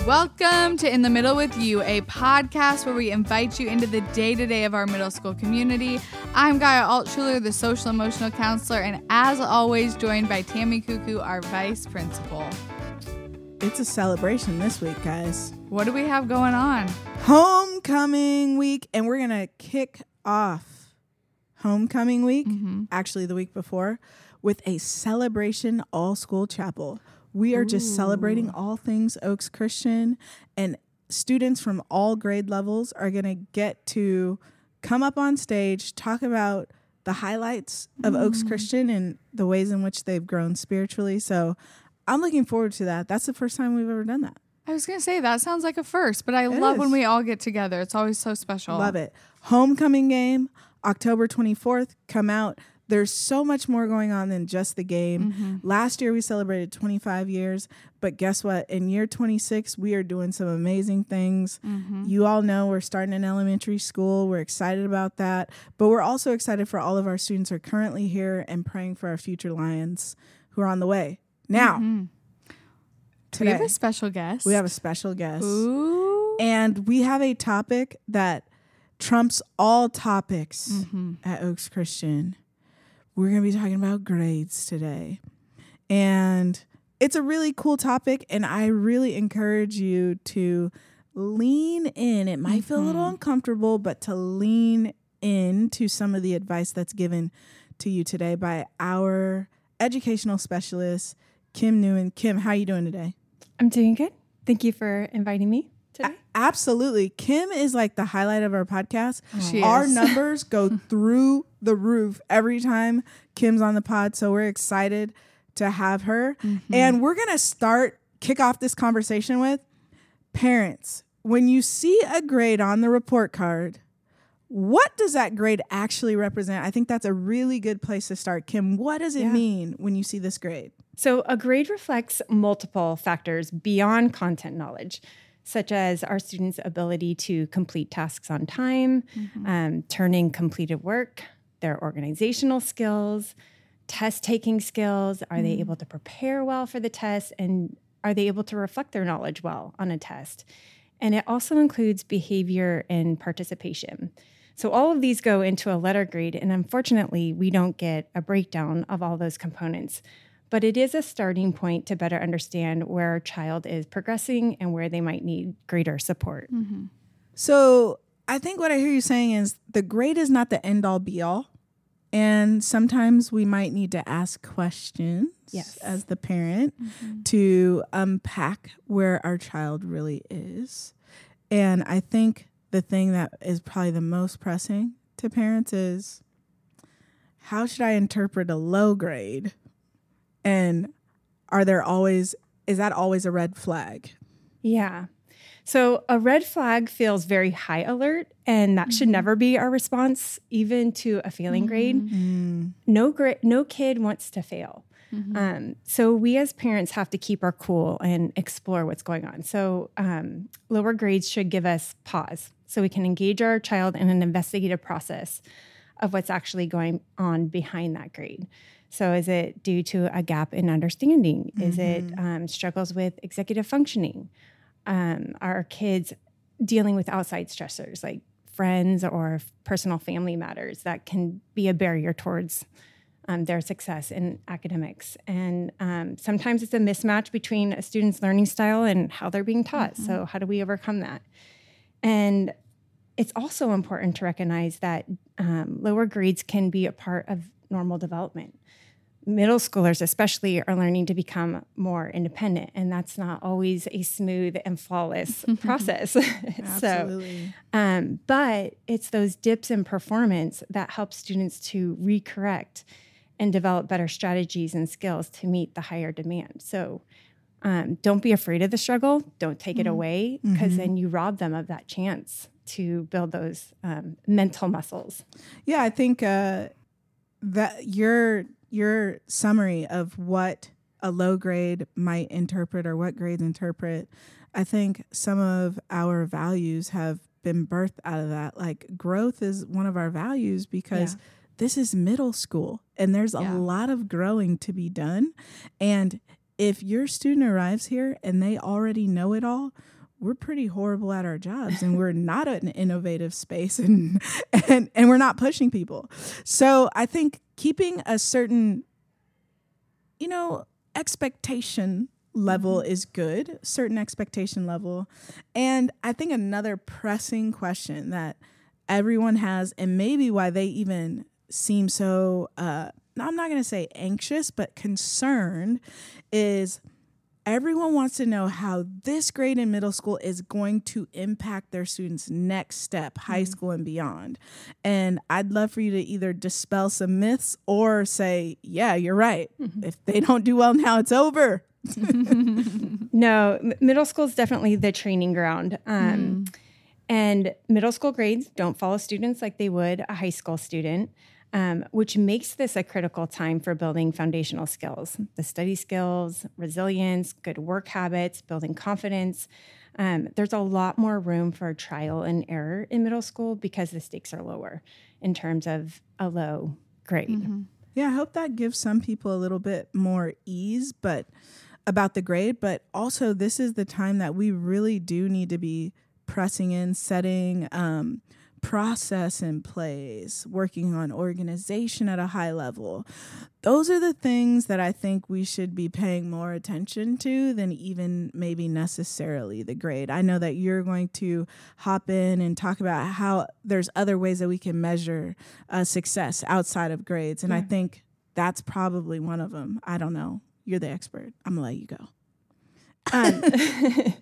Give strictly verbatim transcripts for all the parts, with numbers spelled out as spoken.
Welcome to In the Middle with You, a podcast where we invite you into the day-to-day of our middle school community. I'm Gaia Altschuler, the social emotional counselor, and as always, joined by Tammy Cuckoo, our vice principal. It's a celebration this week, guys. What do we have going on? Homecoming week, and we're going to kick off homecoming week, mm-hmm. actually the week before, with a celebration all-school chapel. We are Ooh. just celebrating all things Oaks Christian, and students from all grade levels are going to get to come up on stage, talk about the highlights of mm. Oaks Christian and the ways in which they've grown spiritually. So I'm looking forward to that. That's the first time we've ever done that. I was going to say, that sounds like a first, but I it love is. when we all get together. It's always so special. Love it. Homecoming game, October twenty-fourth, come out. There's so much more going on than just the game. Mm-hmm. Last year, we celebrated twenty-five years, but guess what? In year twenty-six, we are doing some amazing things. Mm-hmm. You all know we're starting an elementary school. We're excited about that, but we're also excited for all of our students who are currently here and praying for our future Lions who are on the way. Now, mm-hmm. today, we have a special guest. We have a special guest. Ooh. And we have a topic that trumps all topics mm-hmm. at Oaks Christian. We're going to be talking about grades today. And it's a really cool topic, and I really encourage you to lean in. It might mm-hmm. feel a little uncomfortable, but to lean into some of the advice that's given to you today by our educational specialist, Kim Newen. Kim, how are you doing today? I'm doing good. Thank you for inviting me today. A- absolutely. Kim is like the highlight of our podcast. She our is. numbers go through the roof every time Kim's on the pod, so we're excited to have her. Mm-hmm. And we're going to start, kick off this conversation with parents. When you see a grade on the report card, what does that grade actually represent? I think that's a really good place to start. Kim, what does it yeah. mean when you see this grade? So a grade reflects multiple factors beyond content knowledge, such as our students' ability to complete tasks on time, mm-hmm. um, turning completed work, their organizational skills, test-taking skills. Are mm-hmm. they able to prepare well for the test? And are they able to reflect their knowledge well on a test? And it also includes behavior and participation. So all of these go into a letter grade, and unfortunately, we don't get a breakdown of all those components. But it is a starting point to better understand where our child is progressing and where they might need greater support. Mm-hmm. So I think what I hear you saying is the grade is not the end all be all. And sometimes we might need to ask questions yes. as the parent mm-hmm. to unpack where our child really is. And I think the thing that is probably the most pressing to parents is, how should I interpret a low grade? And are there always, is that always a red flag? Yeah. So a red flag feels very high alert, and that mm-hmm. should never be our response, even to a failing mm-hmm. grade. Mm-hmm. No gra- no kid wants to fail. Mm-hmm. Um, so we as parents have to keep our cool and explore what's going on. So um, lower grades should give us pause so we can engage our child in an investigative process of what's actually going on behind that grade. So is it due to a gap in understanding? Mm-hmm. Is it um, struggles with executive functioning? Um, are kids dealing with outside stressors like friends or personal family matters that can be a barrier towards um, their success in academics? And um, sometimes it's a mismatch between a student's learning style and how they're being taught. Mm-hmm. So how do we overcome that? And it's also important to recognize that um, lower grades can be a part of normal development. Middle schoolers especially are learning to become more independent, and that's not always a smooth and flawless process. Absolutely. so, um, but it's those dips in performance that help students to recorrect and develop better strategies and skills to meet the higher demand. So um, don't be afraid of the struggle. Don't take mm-hmm. it away, because mm-hmm. then you rob them of that chance to build those um, mental muscles. Yeah, I think uh, that your your summary of what a low grade might interpret or what grades interpret, I think some of our values have been birthed out of that. Like growth is one of our values because yeah. this is middle school and there's a yeah. lot of growing to be done. And if your student arrives here and they already know it all, we're pretty horrible at our jobs and we're not an innovative space and, and, and we're not pushing people. So I think keeping a certain, you know, expectation level mm-hmm. is good, certain expectation level. And I think another pressing question that everyone has, and maybe why they even seem so, uh, I'm not going to say anxious, but concerned, is everyone wants to know how this grade in middle school is going to impact their students' next step, high mm-hmm. school and beyond. And I'd love for you to either dispel some myths or say, yeah, you're right. Mm-hmm. If they don't do well now, it's over. No, m- middle school is definitely the training ground. Um, mm. And middle school grades don't follow students like they would a high school student. Um, which makes this a critical time for building foundational skills, the study skills, resilience, good work habits, building confidence. Um, there's a lot more room for trial and error in middle school because the stakes are lower in terms of a low grade. Mm-hmm. Yeah, I hope that gives some people a little bit more ease, but about the grade, but also this is the time that we really do need to be pressing in, setting um, process in place, working on organization at a high level. Those are the things that I think we should be paying more attention to than even maybe necessarily the grade. I know that you're going to hop in and talk about how there's other ways that we can measure uh, success outside of grades. And yeah. I think that's probably one of them. I don't know. You're the expert. I'm going to let you go. Um,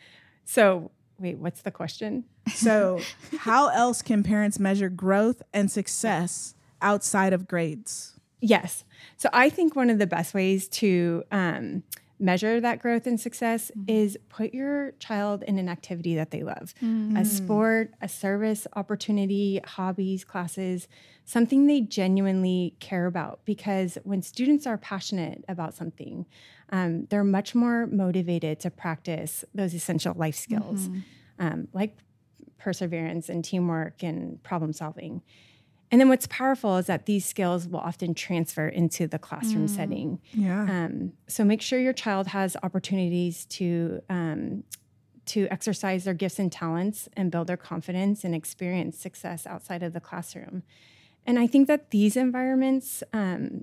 so wait, what's the question? So how else can parents measure growth and success outside of grades? Yes. So I think one of the best ways to um, measure that growth and success mm-hmm. is put your child in an activity that they love, mm-hmm. a sport, a service opportunity, hobbies, classes, something they genuinely care about. Because when students are passionate about something, um, they're much more motivated to practice those essential life skills, mm-hmm. um, like perseverance and teamwork and problem solving. And then what's powerful is that these skills will often transfer into the classroom mm, setting. Yeah. Um, so make sure your child has opportunities to um, to exercise their gifts and talents and build their confidence and experience success outside of the classroom. And I think that these environments um,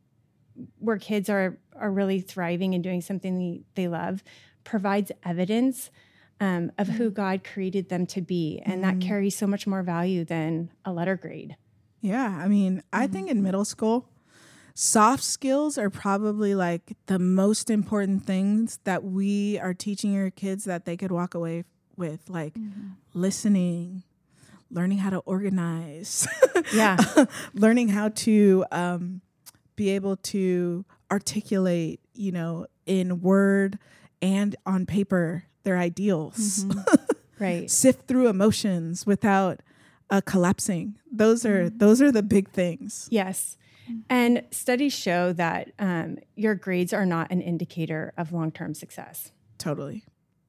where kids are are really thriving and doing something they, they love provides evidence um, of who God created them to be. And mm. that carries so much more value than a letter grade. Yeah, I mean, mm-hmm. I think in middle school, soft skills are probably like the most important things that we are teaching our kids that they could walk away with, like mm-hmm. listening, learning how to organize, yeah, learning how to um, be able to articulate, you know, in word and on paper their ideals, mm-hmm. right? Sift through emotions without Uh, collapsing. Those are mm-hmm. those are the big things. Yes. And studies show that um, your grades are not an indicator of long-term success. Totally.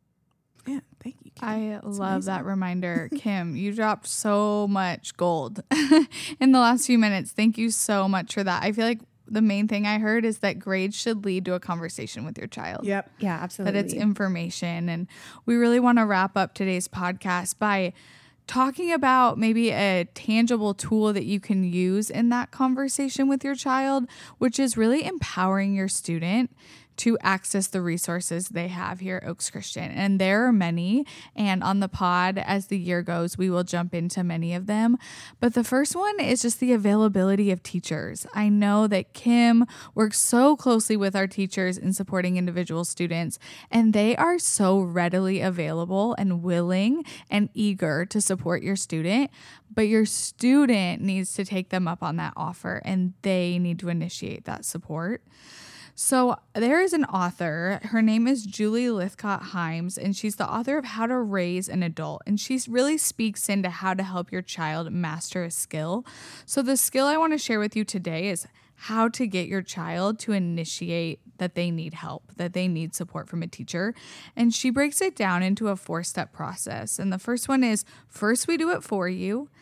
Yeah, thank you, Kim. I That's love amazing. that reminder. Kim, you dropped so much gold in the last few minutes. Thank you so much for that. I feel like the main thing I heard is that grades should lead to a conversation with your child. Yep. Yeah, absolutely. That it's information. And we really want to wrap up today's podcast by talking about maybe a tangible tool that you can use in that conversation with your child, which is really empowering your student to access the resources they have here at Oaks Christian. And there are many. And on the pod, as the year goes, we will jump into many of them. But the first one is just the availability of teachers. I know that Kim works so closely with our teachers in supporting individual students, and they are so readily available and willing and eager to support your student. But your student needs to take them up on that offer, and they need to initiate that support. So there is an author, her name is Julie Lythcott-Himes, and she's the author of How to Raise an Adult. And she really speaks into how to help your child master a skill. So the skill I want to share with you today is how to get your child to initiate that they need help, that they need support from a teacher. And she breaks it down into a four-step process. And the first one is, first we do it for you.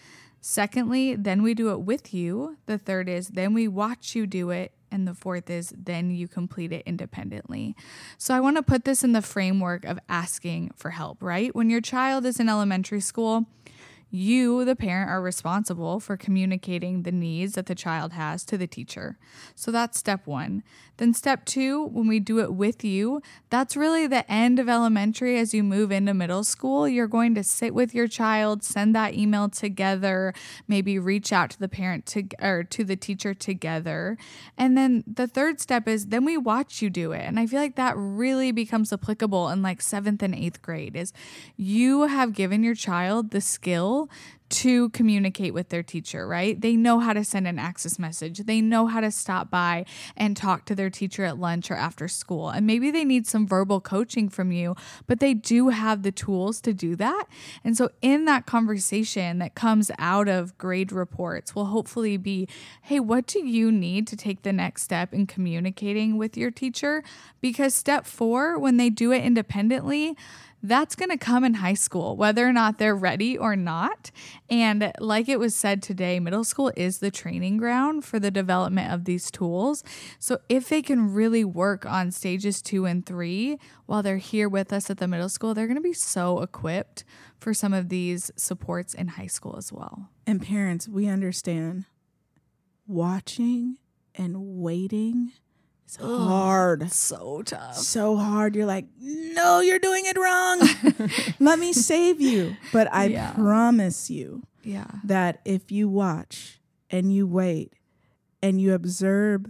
Secondly, then we do it with you. The third is then we watch you do it. And the fourth is then you complete it independently. So I want to put this in the framework of asking for help, right? When your child is in elementary school, you, the parent, are responsible for communicating the needs that the child has to the teacher. So that's step one. Then step two, when we do it with you, that's really the end of elementary. As you move into middle school, you're going to sit with your child, send that email together, maybe reach out to the parent to, or to the teacher together. And then the third step is then we watch you do it. And I feel like that really becomes applicable in like seventh and eighth grade is you have given your child the skill to communicate with their teacher, right? They know how to send an access message. They know how to stop by and talk to their teacher at lunch or after school. And maybe they need some verbal coaching from you, but they do have the tools to do that. And so in that conversation that comes out of grade reports will hopefully be, hey, what do you need to take the next step in communicating with your teacher? Because step four, when they do it independently, that's going to come in high school, whether or not they're ready or not. And like it was said today, middle school is the training ground for the development of these tools. So if they can really work on stages two and three while they're here with us at the middle school, they're going to be so equipped for some of these supports in high school as well. And parents, we understand watching and waiting is hard. Oh, so tough. So hard. You're like, no, you're doing it wrong. Let me save you. But I yeah. promise you yeah. that if you watch and you wait and you observe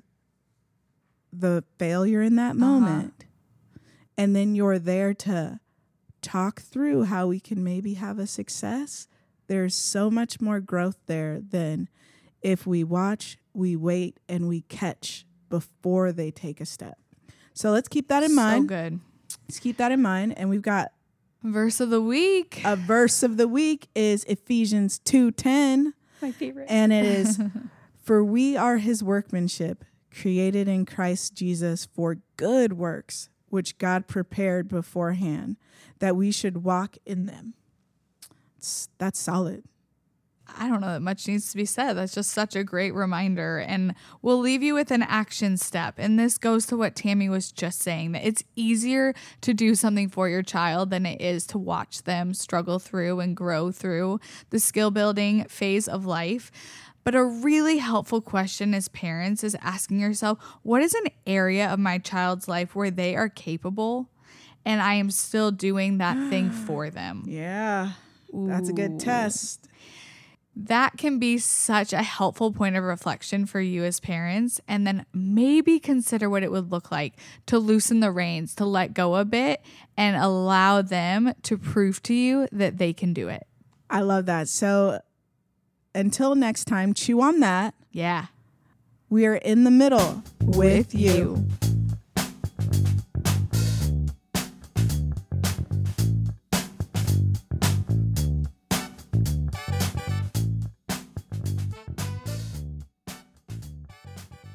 the failure in that moment, uh-huh. and then you're there to talk through how we can maybe have a success, there's so much more growth there than if we watch, we wait, and we catch before they take a step. So let's keep that in so mind. So good. Let's keep that in mind. And we've got verse of the week. A verse of the week is Ephesians two ten. My favorite. And it is, for we are his workmanship, created in Christ Jesus for good works, which God prepared beforehand, that we should walk in them. It's, that's solid. I don't know that much needs to be said. That's just such a great reminder. And we'll leave you with an action step. And this goes to what Tammy was just saying, that it's easier to do something for your child than it is to watch them struggle through and grow through the skill building phase of life. But a really helpful question as parents is asking yourself, what is an area of my child's life where they are capable and I am still doing that thing for them? Yeah, that's Ooh. a good test. That can be such a helpful point of reflection for you as parents, and then maybe consider what it would look like to loosen the reins, to let go a bit and allow them to prove to you that they can do it. I love that. So until next time, chew on that. Yeah. We are in the middle with, with you. you.